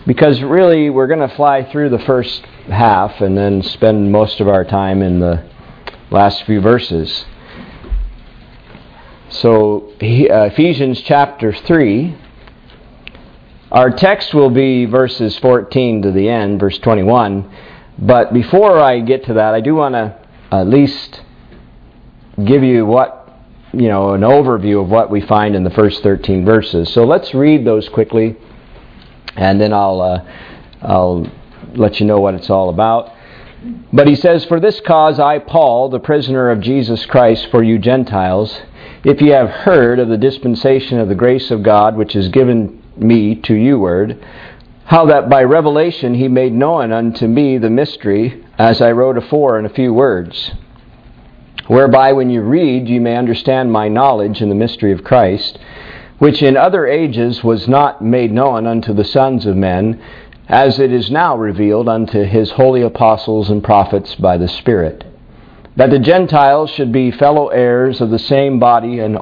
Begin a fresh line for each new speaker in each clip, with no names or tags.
because really we're going to fly through the first half and then spend most of our time in the last few verses. So Ephesians chapter 3, our text will be verses 14 to the end, verse 21. But before I get to that, I do want to at least give you an overview of what we find in the first 13 verses. So let's read those quickly, and then I'll let you know what it's all about. But he says, "For this cause I, Paul, the prisoner of Jesus Christ, for you Gentiles, if ye have heard of the dispensation of the grace of God, which is given me to you word, how that by revelation he made known unto me the mystery, as I wrote afore in a few words, whereby when you read ye may understand my knowledge in the mystery of Christ, which in other ages was not made known unto the sons of men, as it is now revealed unto his holy apostles and prophets by the Spirit, that the Gentiles should be fellow heirs of the same body and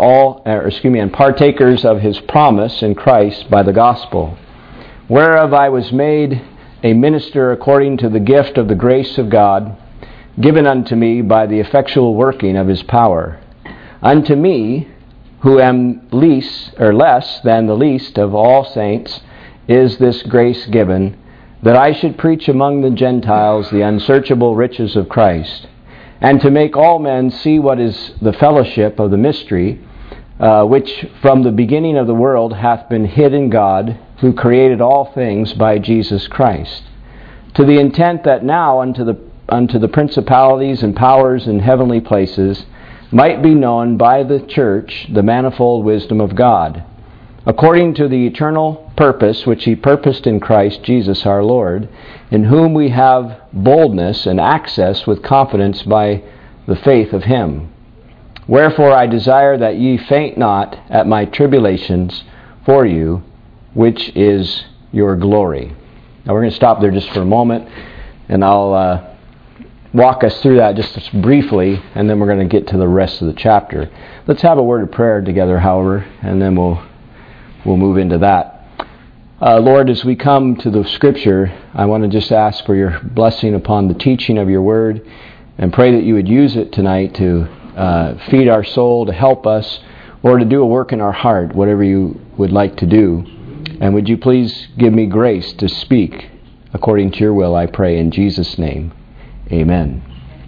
partakers of his promise in Christ by the gospel, whereof I was made a minister according to the gift of the grace of God, given unto me by the effectual working of his power. Unto me, who am less than the least of all saints, is this grace given, that I should preach among the Gentiles the unsearchable riches of Christ, and to make all men see what is the fellowship of the mystery, which from the beginning of the world hath been hid in God, who created all things by Jesus Christ, to the intent that now unto the principalities and powers in heavenly places might be known by the church the manifold wisdom of God, according to the eternal purpose which he purposed in Christ Jesus our Lord, in whom we have boldness and access with confidence by the faith of him. Wherefore I desire that ye faint not at my tribulations for you, which is your glory." Now we're going to stop there just for a moment, and I'll walk us through that just briefly, and then we're going to get to the rest of the chapter. Let's have a word of prayer together, however, and then we'll move into that. Lord, as we come to the Scripture, I want to just ask for your blessing upon the teaching of your Word, and pray that you would use it tonight to feed our soul, to help us, or to do a work in our heart, whatever you would like to do. And would you please give me grace to speak according to your will, I pray in Jesus' name. Amen.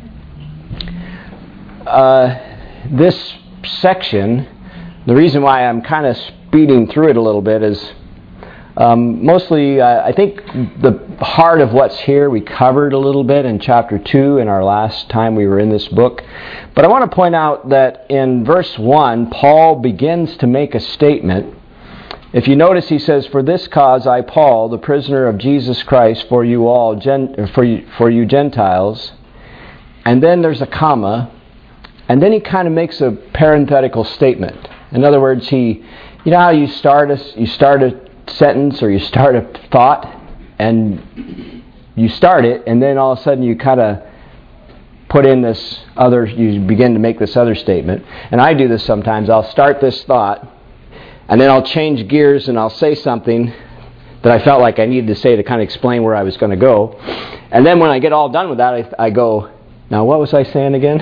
This section, the reason why I'm kind of speeding through it a little bit is mostly, I think the heart of what's here we covered a little bit in chapter 2 in our last time we were in this book. But I want to point out that in verse 1, Paul begins to make a statement. If you notice, he says, "For this cause I, Paul, the prisoner of Jesus Christ, for you all, for you Gentiles," and then there's a comma, and then he kind of makes a parenthetical statement. In other words, you know how you start a sentence or you start a thought, and you start it, and then all of a sudden you kind of put in you begin to make this other statement. And I do this sometimes. I'll start this thought, and then I'll change gears and I'll say something that I felt like I needed to say to kind of explain where I was going to go. And then when I get all done with that, I go, "Now what was I saying again?"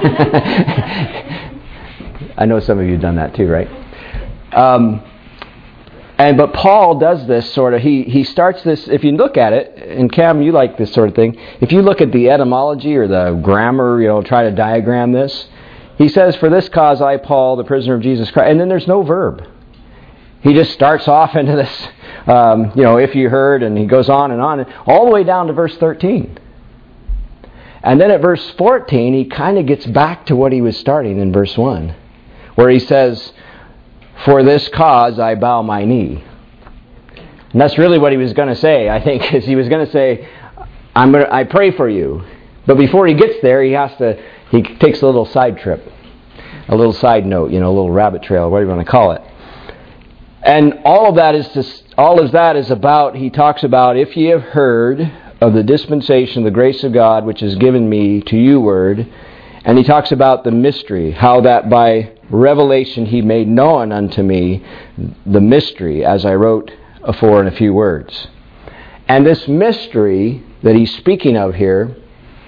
I know some of you have done that too, right? But Paul does this sort of, he starts this, if you look at it, and Cam, you like this sort of thing, if you look at the etymology or the grammar, try to diagram this, he says, "For this cause I, Paul, the prisoner of Jesus Christ," and then there's no verb. He just starts off into this, if you heard, and he goes on, all the way down to verse 13. And then at verse 14, he kind of gets back to what he was starting in verse 1, where he says, "For this cause I bow my knee." And that's really what he was going to say, I think, is he was going to say, I pray for you. But before he gets there, he takes a little side trip, a little side note, a little rabbit trail, whatever you want to call it. And all of that is about, he talks about, "If ye have heard of the dispensation of the grace of God, which is given me to you word," and he talks about the mystery, how that by revelation he made known unto me the mystery, as I wrote afore in a few words. And this mystery that he's speaking of here,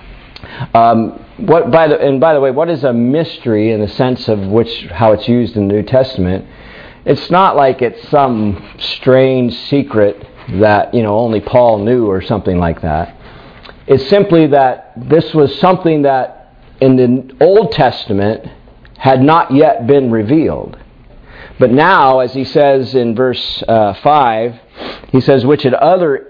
by the way, what is a mystery in the sense of how it's used in the New Testament? It's not like it's some strange secret that only Paul knew or something like that. It's simply that this was something that in the Old Testament had not yet been revealed. But now, as he says in verse 5, he says, which in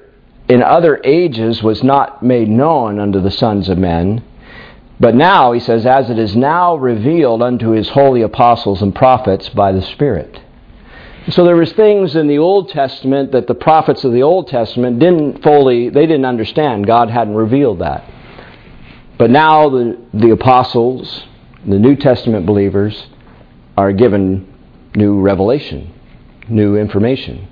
other ages was not made known unto the sons of men. But now, he says, as it is now revealed unto his holy apostles and prophets by the Spirit. So there was things in the Old Testament that the prophets of the Old Testament didn't understand. God hadn't revealed that. But now the apostles, the New Testament believers, are given new revelation, new information.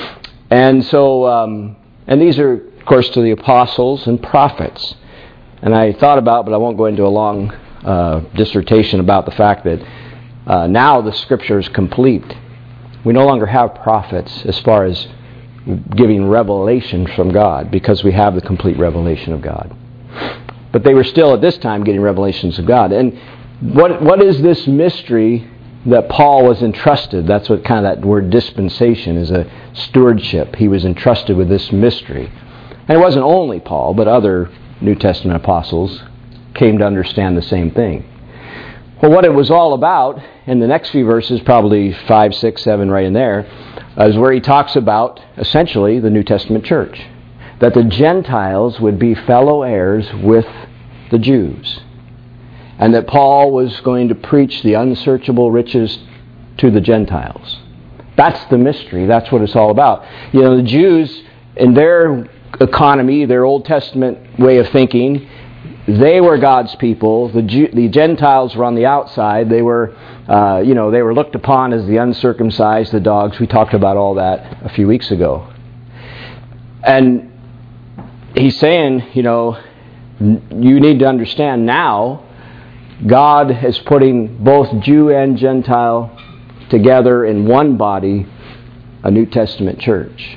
And so, and these are, of course, to the apostles and prophets. And I thought about, but I won't go into a long dissertation about the fact that now the Scripture is complete. We no longer have prophets as far as giving revelation from God because we have the complete revelation of God. But they were still at this time getting revelations of God. And what is this mystery that Paul was entrusted? That's what kind of that word dispensation is, a stewardship. He was entrusted with this mystery. And it wasn't only Paul, but other New Testament apostles came to understand the same thing. Well, what it was all about, in the next few verses, probably 5, 6, 7, right in there, is where he talks about, essentially, the New Testament church. That the Gentiles would be fellow heirs with the Jews. And that Paul was going to preach the unsearchable riches to the Gentiles. That's the mystery. That's what it's all about. The Jews, in their economy, their Old Testament way of thinking, they were God's people. The Gentiles were on the outside. They were, they were looked upon as the uncircumcised, the dogs. We talked about all that a few weeks ago. And he's saying, you need to understand now, God is putting both Jew and Gentile together in one body, a New Testament church.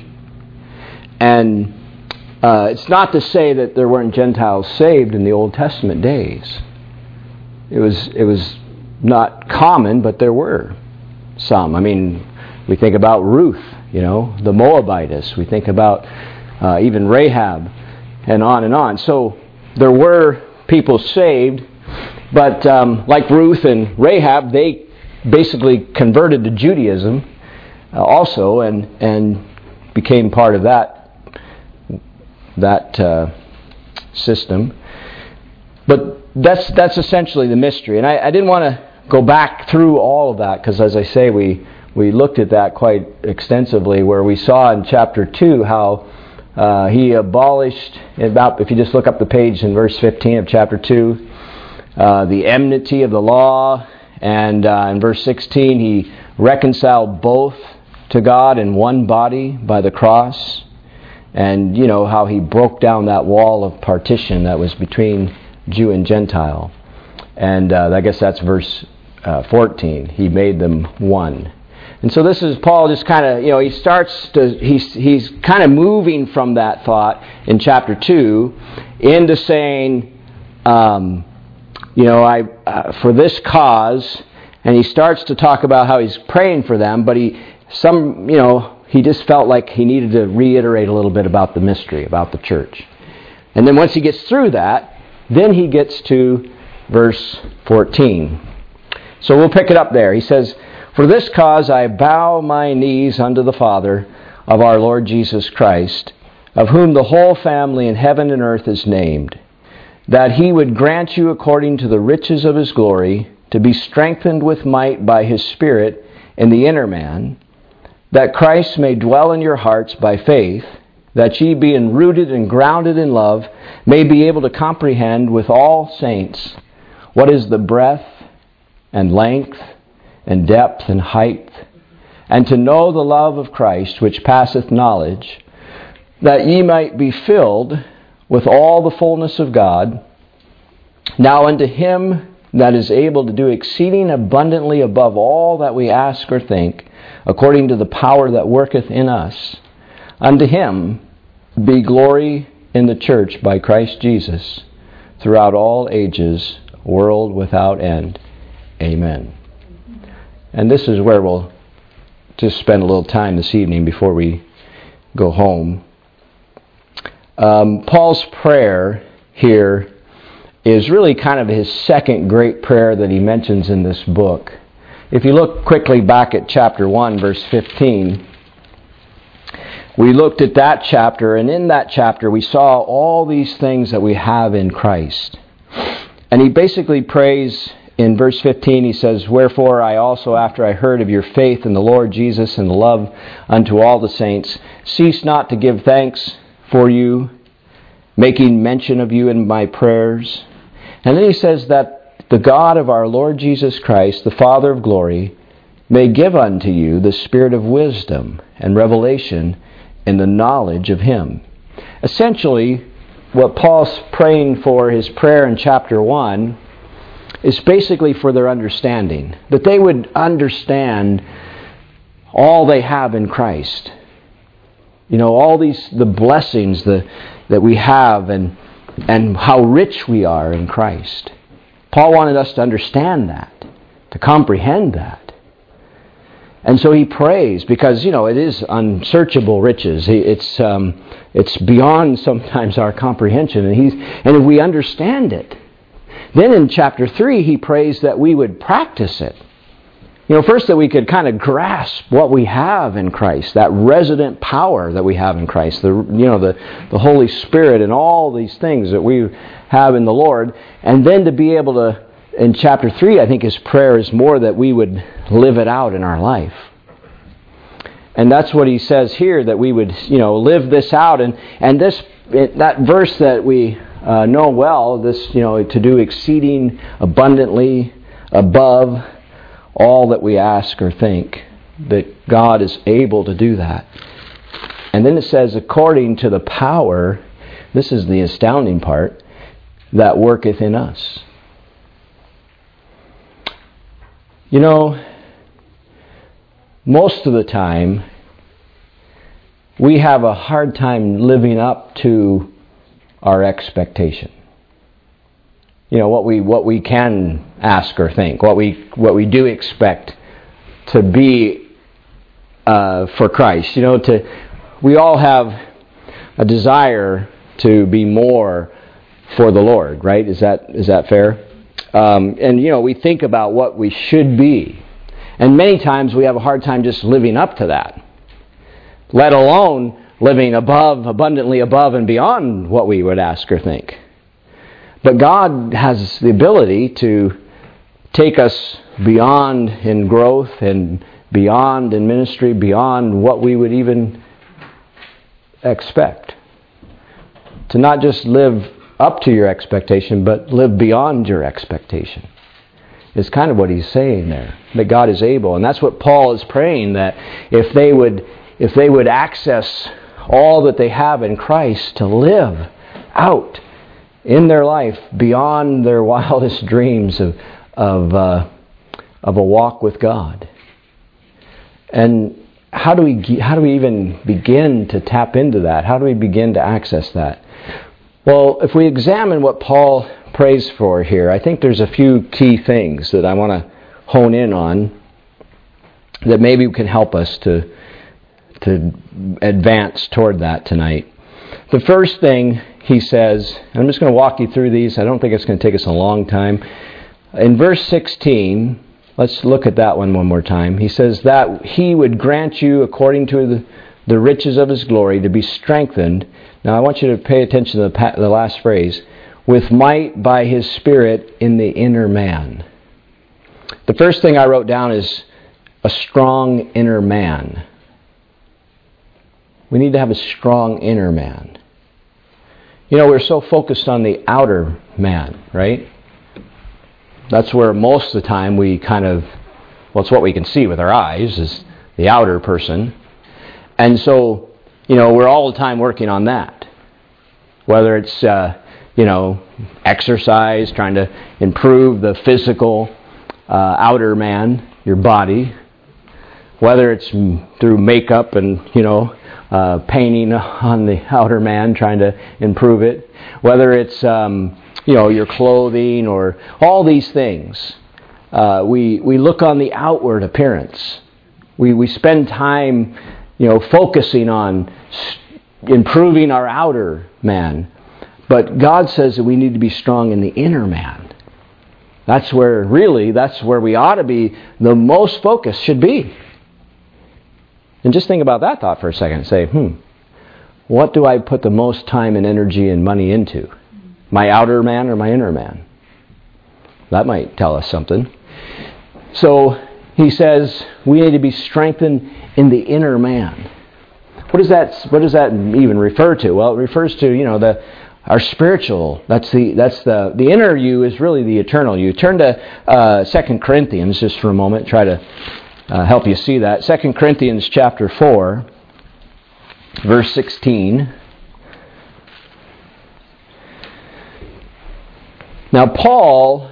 And it's not to say that there weren't Gentiles saved in the Old Testament days. It was not common, but there were some. I mean, we think about Ruth, the Moabitess. We think about even Rahab, and on and on. So there were people saved, but like Ruth and Rahab, they basically converted to Judaism also, and became part of that system. But that's essentially the mystery. And I didn't want to go back through all of that, because as I say, we looked at that quite extensively, where we saw in chapter 2 how he abolished, if you just look up the page in verse 15 of chapter 2, the enmity of the law, and in verse 16 he reconciled both to God in one body by the cross. And how he broke down that wall of partition that was between Jew and Gentile. And I guess that's verse 14. He made them one. And so this is Paul just kind of, he's kind of moving from that thought in chapter 2 into saying, for this cause, and he starts to talk about how he's praying for them, but he just felt like he needed to reiterate a little bit about the mystery, about the church. And then once he gets through that, then he gets to verse 14. So we'll pick it up there. He says, for this cause I bow my knees unto the Father of our Lord Jesus Christ, of whom the whole family in heaven and earth is named, that he would grant you according to the riches of his glory, to be strengthened with might by his Spirit in the inner man, that Christ may dwell in your hearts by faith, that ye being rooted and grounded in love, may be able to comprehend with all saints what is the breadth and length and depth and height, and to know the love of Christ which passeth knowledge, that ye might be filled with all the fullness of God. Now unto him that is able to do exceeding abundantly above all that we ask or think, according to the power that worketh in us, unto him be glory in the church by Christ Jesus throughout all ages, world without end. Amen. And this is where we'll just spend a little time this evening before we go home. Paul's prayer here is really kind of his second great prayer that he mentions in this book. If you look quickly back at chapter 1, verse 15, we looked at that chapter, and in that chapter we saw all these things that we have in Christ. And he basically prays in verse 15, he says, "Wherefore I also, after I heard of your faith in the Lord Jesus and the love unto all the saints, cease not to give thanks for you, making mention of you in my prayers." And then he says that the God of our Lord Jesus Christ, the Father of glory, may give unto you the spirit of wisdom and revelation in the knowledge of Him. Essentially, what Paul's praying for, his prayer in chapter 1, is basically for their understanding. That they would understand all they have in Christ. You know, all the blessings that we have and how rich we are in Christ. Paul wanted us to understand that, to comprehend that. And so he prays because, it is unsearchable riches. It's beyond sometimes our comprehension. And if we understand it, then in chapter 3 he prays that we would practice it. First that we could kind of grasp what we have in Christ, that resident power that we have in Christ, the Holy Spirit and all these things that we have in the Lord. And then to be able to, in chapter 3, I think his prayer is more that we would live it out in our life. And that's what he says here, that we would, live this out. And that verse that we know well, this, to do exceeding abundantly above all that we ask or think, that God is able to do that. And then it says, according to the power, this is the astounding part, that worketh in us. Most of the time, we have a hard time living up to our expectation. What we can ask or think, what we do expect to be for Christ. We all have a desire to be more for the Lord, right? Is that fair? And we think about what we should be, and many times we have a hard time just living up to that, let alone living abundantly above and beyond what we would ask or think. But God has the ability to take us beyond in growth and beyond in ministry, beyond what we would even expect. To not just live up to your expectation, but live beyond your expectation. Is kind of what he's saying there. That God is able. And that's what Paul is praying, that if they would access all that they have in Christ to live out in their life beyond their wildest dreams of a walk with God. And how do we even begin to tap into that? How do we begin to access that? Well, if we examine what Paul prays for here, I think there's a few key things that I want to hone in on that maybe can help us to advance toward that tonight. The first thing he says, and I'm just going to walk you through these. I don't think it's going to take us a long time. In verse 16, let's look at that one more time. He says that he would grant you, according to the riches of his glory, to be strengthened. Now I want you to pay attention to the last phrase. With might by his Spirit in the inner man. The first thing I wrote down is a strong inner man. We need to have a strong inner man. We're so focused on the outer man, right? That's where most of the time we it's what we can see with our eyes, is the outer person. And so, we're all the time working on that. Whether it's, exercise, trying to improve the physical outer man, your body. whether it's through makeup and, painting on the outer man, trying to improve it, whether it's, your clothing or all these things. We look on the outward appearance. We spend time, focusing on improving our outer man. But God says that we need to be strong in the inner man. That's where we ought to be, the most focus should be. And just think about that thought for a second. Say, what do I put the most time and energy and money into? My outer man or my inner man? That might tell us something. So he says we need to be strengthened in the inner man. What does that even refer to? Well, it refers to, our spiritual. That's the inner you is really the eternal you. Turn to 2 Corinthians just for a moment. Try to help you see that. 2 Corinthians chapter 4, verse 16. Now Paul,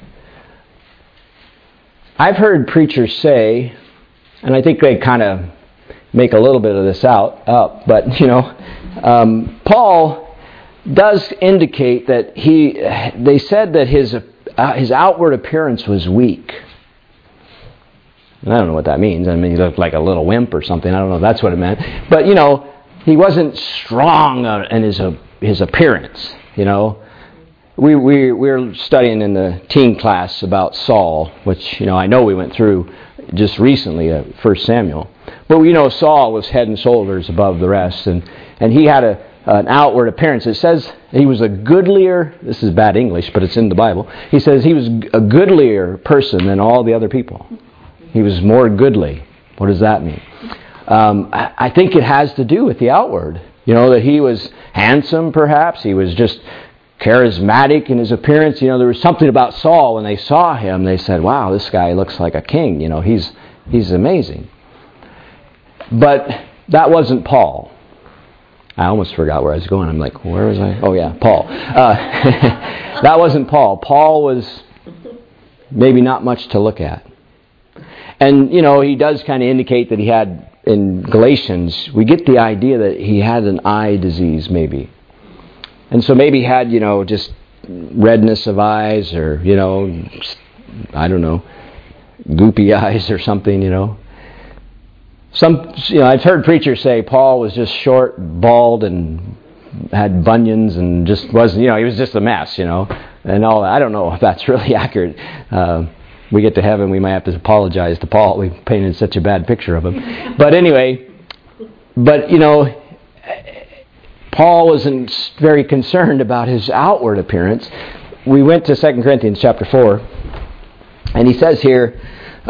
I've heard preachers say, and I think they kind of make a little bit of this up, but Paul does indicate that they said that his outward appearance was weak. And I don't know what that means. I mean, he looked like a little wimp or something. I don't know if that's what it meant. But, he wasn't strong in his appearance, We were studying in the teen class about Saul, which, I know we went through just recently at 1 Samuel. But we know Saul was head and shoulders above the rest, and he had an outward appearance. It says he was a goodlier, this is bad English, but it's in the Bible. He says he was a goodlier person than all the other people. He was more goodly. What does that mean? I think it has to do with the outward. That he was handsome, perhaps. He was just charismatic in his appearance. There was something about Saul when they saw him. They said, wow, this guy looks like a king. He's amazing. But that wasn't Paul. I almost forgot where I was going. I'm like, where was I? Oh, yeah, Paul. That wasn't Paul. Paul was maybe not much to look at. And, he does kind of indicate that he had, in Galatians, we get the idea that he had an eye disease, maybe. And so maybe he had, just redness of eyes or, I don't know, goopy eyes or something, I've heard preachers say Paul was just short, bald, and had bunions and just wasn't, he was just a mess, and all that. I don't know if that's really accurate. We get to heaven, we might have to apologize to Paul. We painted such a bad picture of him. But anyway, Paul wasn't very concerned about his outward appearance. We went to 2 Corinthians chapter 4, and he says here,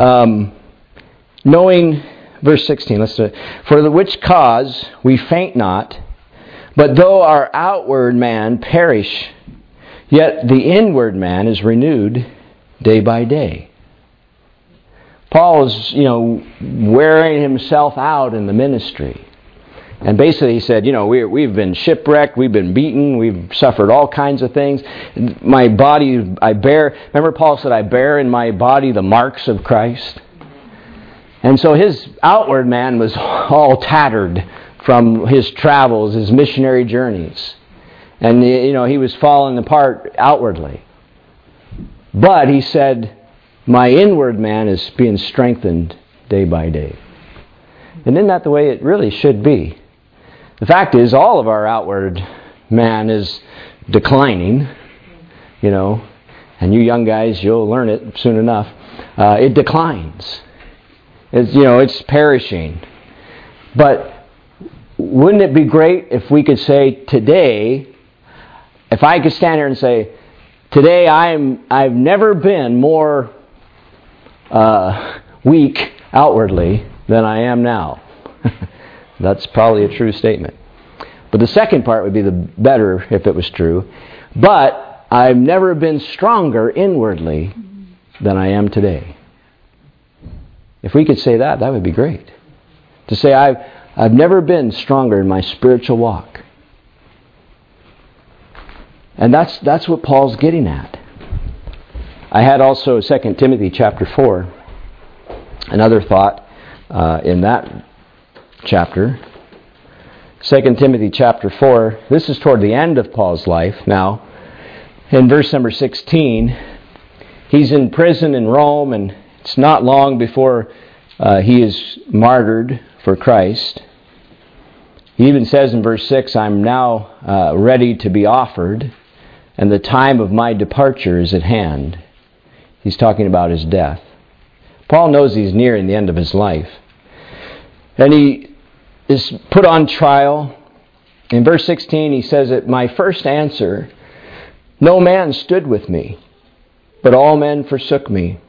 knowing, verse 16, let's do it. For the which cause we faint not, but though our outward man perish, yet the inward man is renewed day by day. Paul is, wearing himself out in the ministry. And basically he said, we've been shipwrecked, we've been beaten, we've suffered all kinds of things. My body, remember Paul said, I bear in my body the marks of Christ. And so his outward man was all tattered from his travels, his missionary journeys. And, he was falling apart outwardly. But he said, my inward man is being strengthened day by day. And isn't that the way it really should be? The fact is, all of our outward man is declining, and you young guys, you'll learn it soon enough. It declines. It's perishing. But wouldn't it be great if we could say today, if I could stand here and say, today I've never been more weak outwardly than I am now. That's probably a true statement. But the second part would be the better if it was true. But I've never been stronger inwardly than I am today. If we could say that, that would be great. To say I've never been stronger in my spiritual walk. And that's what Paul's getting at. I had also 2 Timothy chapter 4, another thought in that chapter. 2 Timothy chapter 4. This is toward the end of Paul's life now. In verse number 16, he's in prison in Rome, and it's not long before he is martyred for Christ. He even says in verse 6, I'm now ready to be offered, and the time of my departure is at hand. He's talking about his death. Paul knows he's nearing the end of his life. And he is put on trial. In verse 16 he says, at my first answer, no man stood with me, but all men forsook me.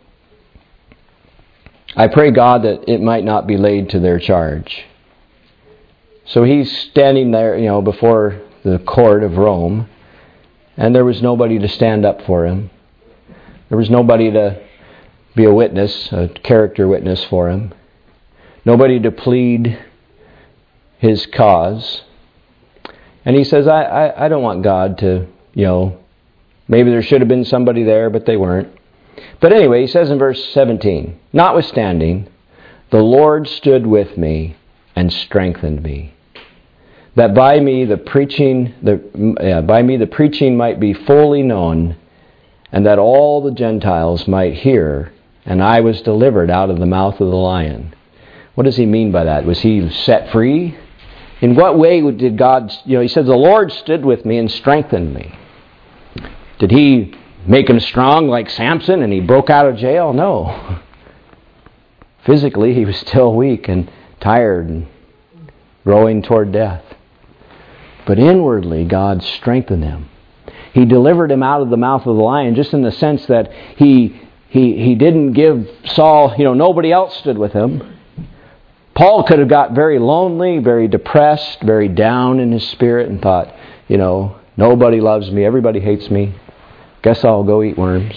I pray God that it might not be laid to their charge. So he's standing there, before the court of Rome, and there was nobody to stand up for him. There was nobody to be a witness, a character witness for him. Nobody to plead his cause. And he says, I don't want God to, maybe there should have been somebody there, but they weren't. But anyway, he says in verse 17, notwithstanding, the Lord stood with me and strengthened me, that by me the preaching might be fully known, and that all the Gentiles might hear, and I was delivered out of the mouth of the lion. What does he mean by that? Was he set free? In what way did God, he said, the Lord stood with me and strengthened me. Did he make him strong like Samson and he broke out of jail? No. Physically, he was still weak and tired and growing toward death. But inwardly, God strengthened him. He delivered him out of the mouth of the lion, just in the sense that he didn't give Saul, nobody else stood with him. Paul could have got very lonely, very depressed, very down in his spirit and thought, nobody loves me, everybody hates me. Guess I'll go eat worms.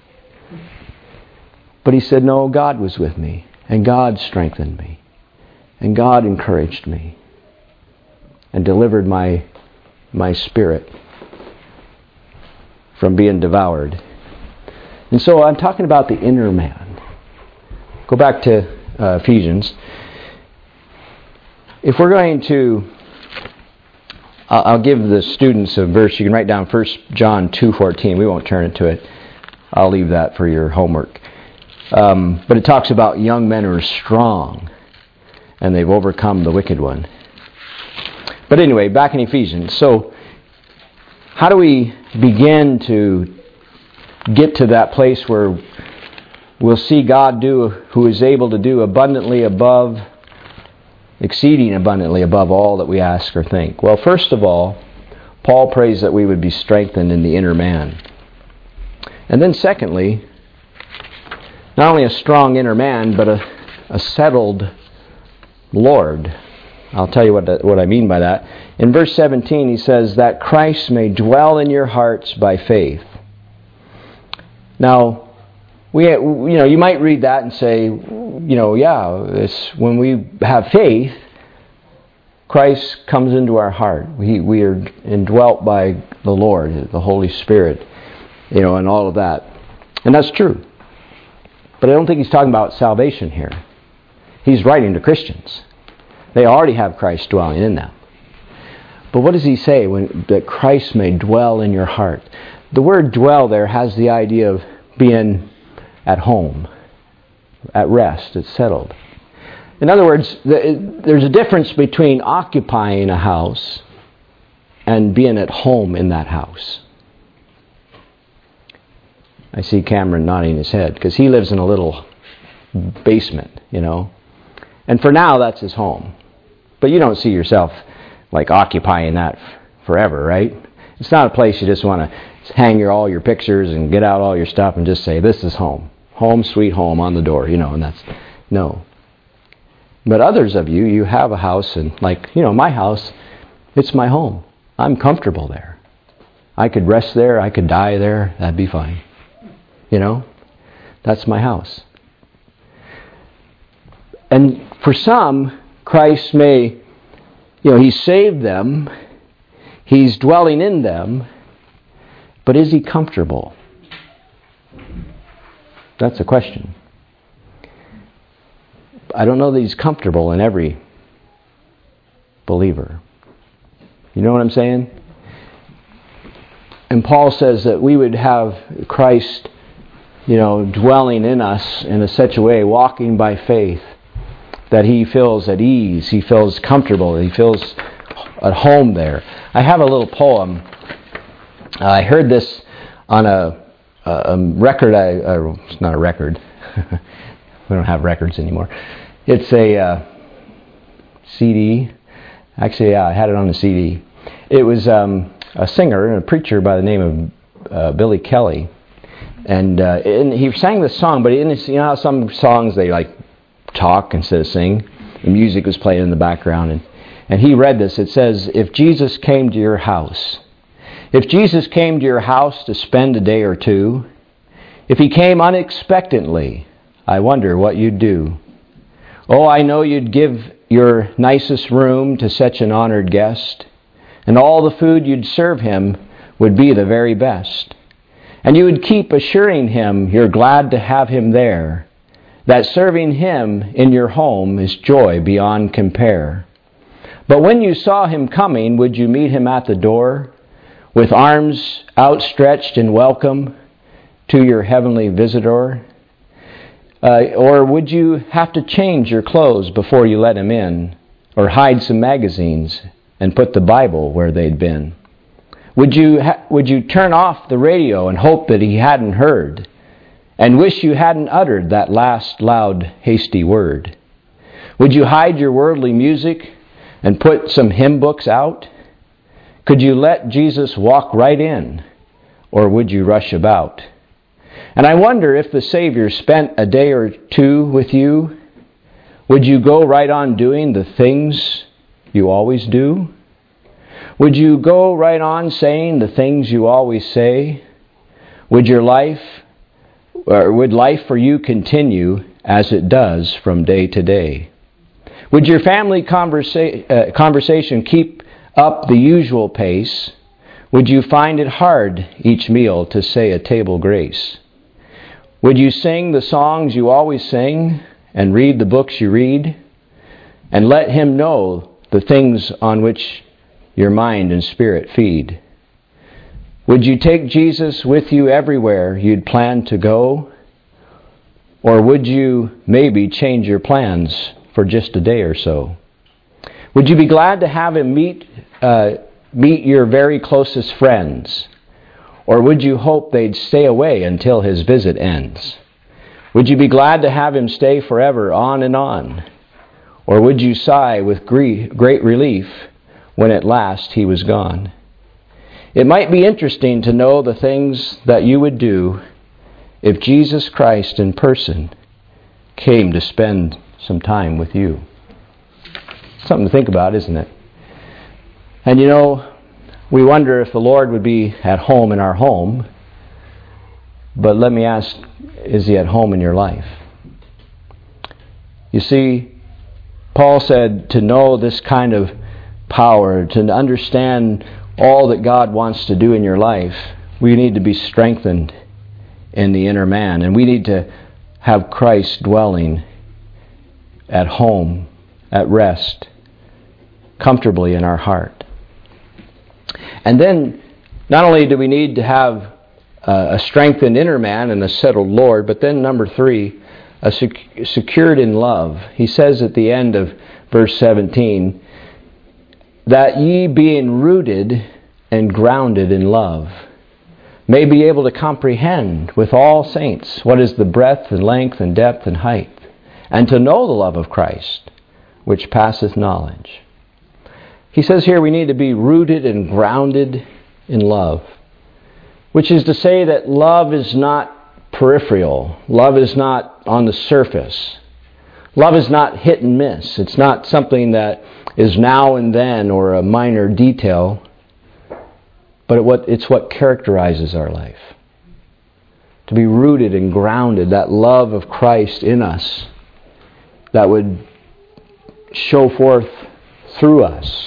But he said, no, God was with me, and God strengthened me, and God encouraged me, and delivered my spirit from being devoured. And so I'm talking about the inner man. Go back to Ephesians. If we're going to, I'll give the students a verse. You can write down 1 John 2:14. We won't turn into it. I'll leave that for your homework. But it talks about young men who are strong, and they've overcome the wicked one. But anyway, back in Ephesians. So, how do we begin to get to that place where we'll see God do, who is able to do abundantly above, exceeding abundantly above all that we ask or think? Well, first of all, Paul prays that we would be strengthened in the inner man. And then secondly, not only a strong inner man, but a settled Lord. I'll tell you what I mean by that. In verse 17 he says, that Christ may dwell in your hearts by faith. Now, you might read that and say, it's when we have faith, Christ comes into our heart. We are indwelt by the Lord, the Holy Spirit, and all of that. And that's true. But I don't think he's talking about salvation here. He's writing to Christians. They already have Christ dwelling in them. But what does he say that Christ may dwell in your heart? The word dwell there has the idea of being at home, at rest, it's settled. In other words, there's a difference between occupying a house and being at home in that house. I see Cameron nodding his head because he lives in a little basement, And for now, that's his home. But you don't see yourself like occupying that forever, right? It's not a place you just want to hang all your pictures and get out all your stuff and just say, this is home. Home sweet home on the door, and that's, no. But others of you have a house, and my house, it's my home. I'm comfortable there. I could rest there, I could die there, that'd be fine. That's my house. And for some, Christ may, He saved them, He's dwelling in them, but is He comfortable? That's a question. I don't know that He's comfortable in every believer. You know what I'm saying? And Paul says that we would have Christ, dwelling in us in such a way, walking by faith, that He feels at ease, He feels comfortable, He feels at home there. I have a little poem. I heard this on a record. It's not a record. We don't have records anymore. It's a CD. Actually, I had it on a CD. It was a singer and a preacher by the name of Billy Kelly. And he sang this song, but you know how some songs they like talk instead of sing? The music was playing in the background. And he read this. It says, if Jesus came to your house to spend a day or two, if He came unexpectedly, I wonder what you'd do. Oh, I know you'd give your nicest room to such an honored guest, and all the food you'd serve Him would be the very best. And you would keep assuring Him you're glad to have Him there, that serving Him in your home is joy beyond compare. But when you saw Him coming, would you meet Him at the door, with arms outstretched in welcome to your heavenly visitor? Or would you have to change your clothes before you let Him in, or hide some magazines and put the Bible where they'd been? Would you turn off the radio and hope that He hadn't heard, and wish you hadn't uttered that last loud, hasty word? Would you hide your worldly music and put some hymn books out? Could you let Jesus walk right in, or would you rush about? And I wonder if the Savior spent a day or two with you, would you go right on doing the things you always do? Would you go right on saying the things you always say? Would life for you continue as it does from day to day? Would your family conversation keep up the usual pace? Would you find it hard each meal to say a table grace? Would you sing the songs you always sing and read the books you read, and let Him know the things on which your mind and spirit feed? Would you take Jesus with you everywhere you'd plan to go, or would you maybe change your plans for just a day or so? Would you be glad to have Him meet your very closest friends? Or would you hope they'd stay away until His visit ends? Would you be glad to have Him stay forever on and on? Or would you sigh with great relief when at last He was gone? It might be interesting to know the things that you would do if Jesus Christ in person came to spend some time with you. Something to think about, isn't it? And we wonder if the Lord would be at home in our home. But let me ask, is He at home in your life? You see, Paul said to know this kind of power, to understand all that God wants to do in your life, we need to be strengthened in the inner man. And we need to have Christ dwelling at home, at rest, comfortably in our heart. And then, not only do we need to have a strengthened inner man and a settled Lord, but then number 3, secured in love. He says at the end of verse 17, that ye being rooted and grounded in love, may be able to comprehend with all saints what is the breadth and length and depth and height, and to know the love of Christ, which passeth knowledge. He says here we need to be rooted and grounded in love, which is to say that love is not peripheral. Love is not on the surface. Love is not hit and miss. It's not something that is now and then or a minor detail, but it's what characterizes our life. To be rooted and grounded, that love of Christ in us that would show forth through us.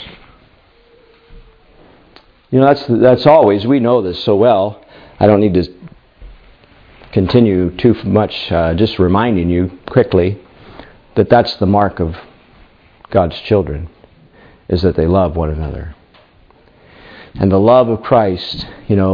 That's always, we know this so well. I don't need to continue too much, just reminding you quickly. that's the mark of God's children, is that they love one another. And the love of Christ,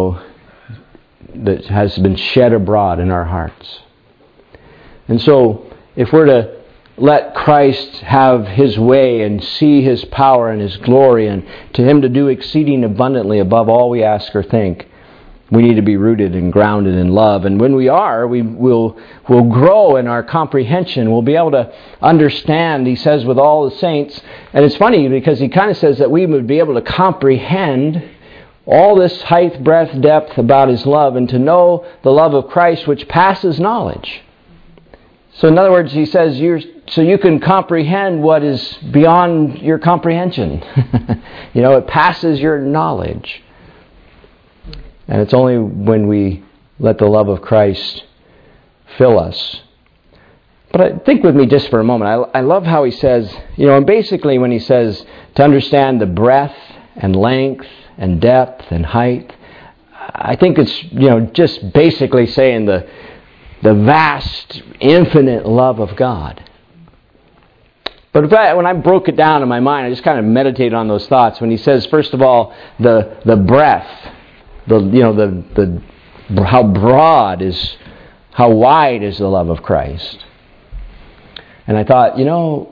that has been shed abroad in our hearts. And so, if we're to let Christ have His way and see His power and His glory, and to Him to do exceeding abundantly above all we ask or think, we need to be rooted and grounded in love. And when we are, we'll grow in our comprehension. We'll be able to understand, he says, with all the saints. And it's funny because he kind of says that we would be able to comprehend all this height, breadth, depth about His love, and to know the love of Christ which passes knowledge. So in other words, he says, so you can comprehend what is beyond your comprehension. It passes your knowledge. And it's only when we let the love of Christ fill us. But think with me just for a moment. I love how he says, and basically when he says to understand the breadth and length and depth and height, I think it's, just basically saying the vast, infinite love of God. But when I broke it down in my mind, I just kind of meditated on those thoughts. When he says, first of all, the breadth, how broad is, how wide is the love of Christ. And I thought,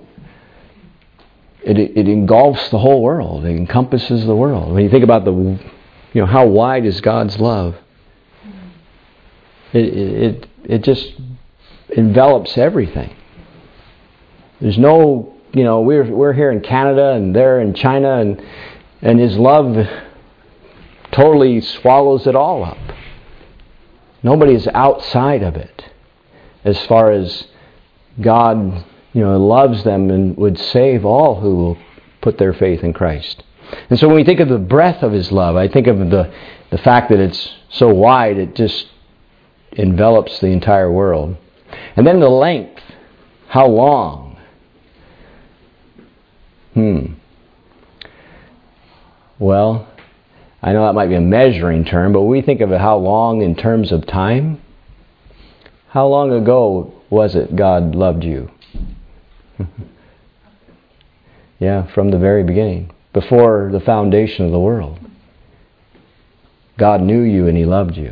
it engulfs the whole world. It encompasses the world. When you think about how wide is God's love, it just envelops everything. There's no, we're here in Canada and they're in China, and His love totally swallows it all up. Nobody is outside of it as far as God, loves them and would save all who will put their faith in Christ. And so when we think of the breadth of His love, I think of the fact that it's so wide, it just envelops the entire world. And then the length, how long? Well, I know that might be a measuring term, but when we think of it, how long in terms of time? How long ago was it God loved you? Yeah, from the very beginning. Before the foundation of the world. God knew you and He loved you.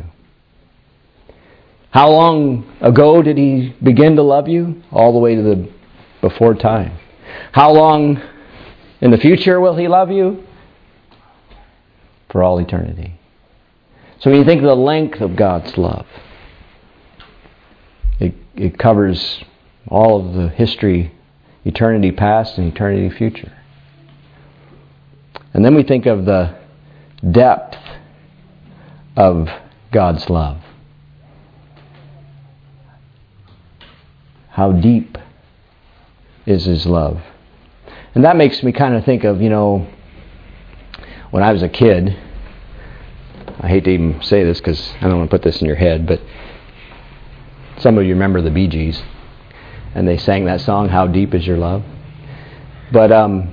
How long ago did He begin to love you? All the way to the before time. How long in the future will He love you? For all eternity. So when you think of the length of God's love, it covers all of the history, eternity past and eternity future. And then we think of the depth of God's love. How deep is His love? And that makes me kind of think of, when I was a kid, I hate to even say this because I don't want to put this in your head, but some of you remember the Bee Gees, and they sang that song, How Deep Is Your Love? But,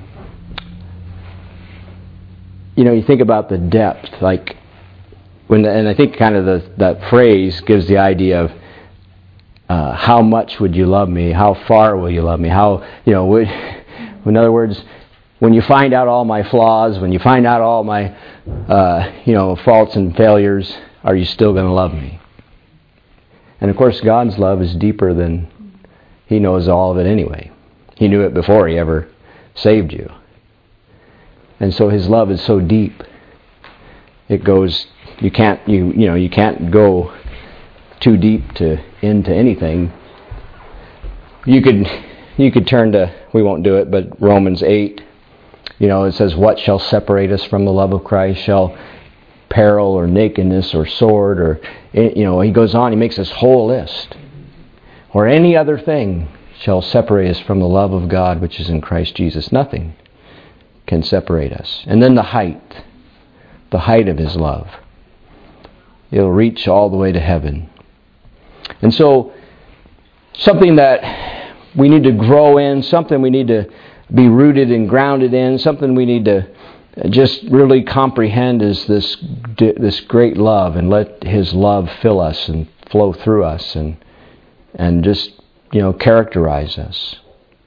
you think about the depth, like, and I think kind of that phrase gives the idea of how much would you love me? How far will you love me? In other words, when you find out all my flaws, when you find out all my, faults and failures, are you still going to love me? And of course, God's love is deeper than He knows all of it anyway. He knew it before He ever saved you. And so His love is so deep. It goes, you can't go too deep into anything. You could turn to, we won't do it, but Romans 8. It says, what shall separate us from the love of Christ? Shall peril or nakedness or sword or, he goes on, he makes this whole list. Or any other thing shall separate us from the love of God which is in Christ Jesus. Nothing can separate us. And then the height of His love. It'll reach all the way to heaven. And so, something that we need to grow in, something we need to be rooted and grounded in, something we need to just really comprehend is this great love, and let His love fill us and flow through us and just characterize us.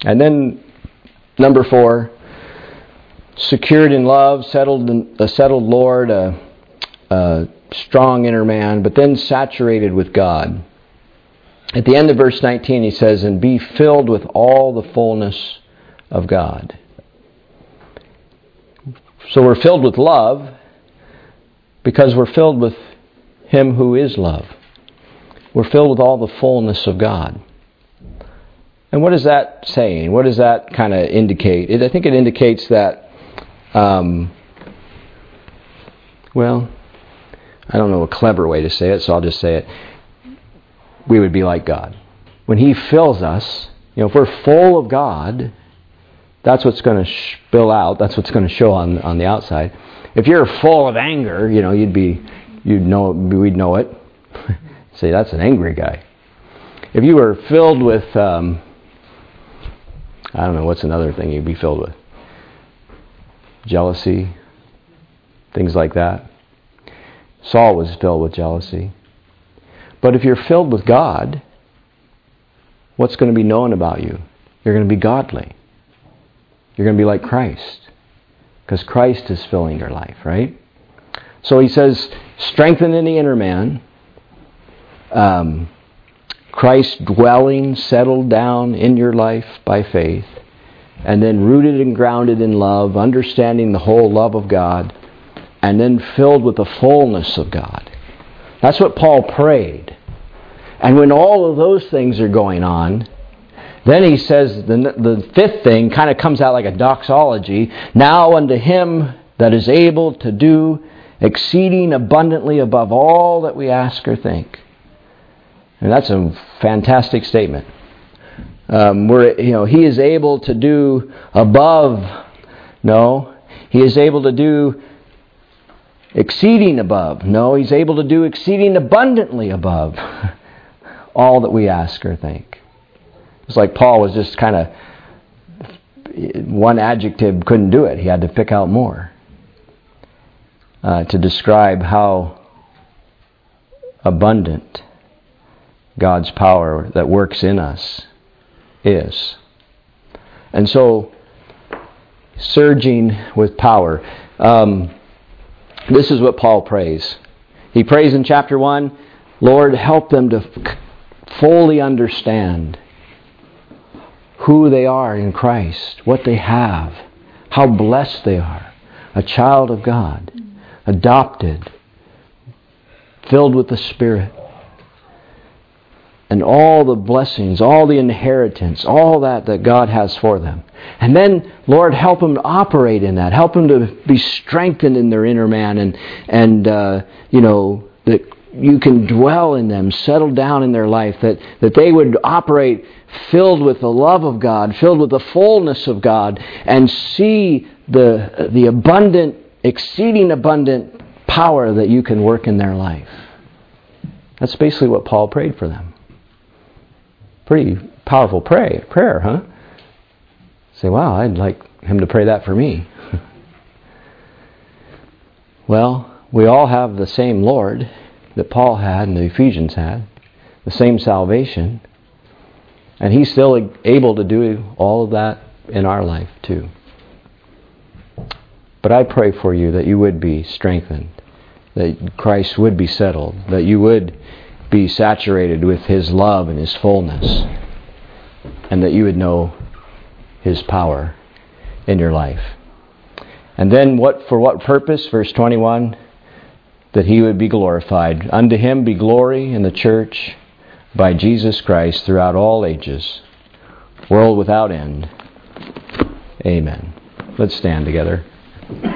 And then, number 4, secured in love, a settled Lord, a strong inner man, but then saturated with God. At the end of verse 19 he says, and be filled with all the fullness of God. So we're filled with love because we're filled with Him who is love. We're filled with all the fullness of God. And what is that saying? What does that kind of indicate? I think it indicates that, well, I don't know a clever way to say it, so I'll just say it. We would be like God. When He fills us, if we're full of God, that's what's going to spill out. That's what's going to show on the outside. If you're full of anger, we'd know it. Say, that's an angry guy. If you were filled with, I don't know, what's another thing you'd be filled with? Jealousy, things like that. Saul was filled with jealousy. But if you're filled with God, what's going to be known about you? You're going to be godly. You're going to be like Christ. Because Christ is filling your life, right? So he says, strengthen in the inner man. Christ dwelling, settled down in your life by faith. And then rooted and grounded in love, understanding the whole love of God. And then filled with the fullness of God. That's what Paul prayed. And when all of those things are going on, then he says the fifth thing kind of comes out like a doxology. Now unto Him that is able to do exceeding abundantly above all that we ask or think. And that's a fantastic statement. He is able to do above. No, He is able to do exceeding above. No, He's able to do exceeding abundantly above all that we ask or think. It's like Paul was just kind of, one adjective couldn't do it. He had to pick out more to describe how abundant God's power that works in us is. And so, surging with power. This is what Paul prays. He prays in chapter 1, Lord, help them to fully understand who they are in Christ, what they have, how blessed they are. A child of God, adopted, filled with the Spirit, and all the blessings, all the inheritance, all that God has for them. And then, Lord, help them to operate in that. Help them to be strengthened in their inner man and that you can dwell in them, settle down in their life, that they would operate filled with the love of God, filled with the fullness of God, and see the abundant, exceeding abundant power that you can work in their life. That's basically what Paul prayed for them. Pretty powerful prayer, huh? Say, wow, I'd like him to pray that for me. Well, we all have the same Lord that Paul had and the Ephesians had, the same salvation, and He's still able to do all of that in our life too. But I pray for you that you would be strengthened, that Christ would be settled, that you would be saturated with His love and His fullness, and that you would know His power in your life. And then for what purpose? Verse 21, that He would be glorified. Unto Him be glory in the church by Jesus Christ throughout all ages, world without end. Amen. Let's stand together.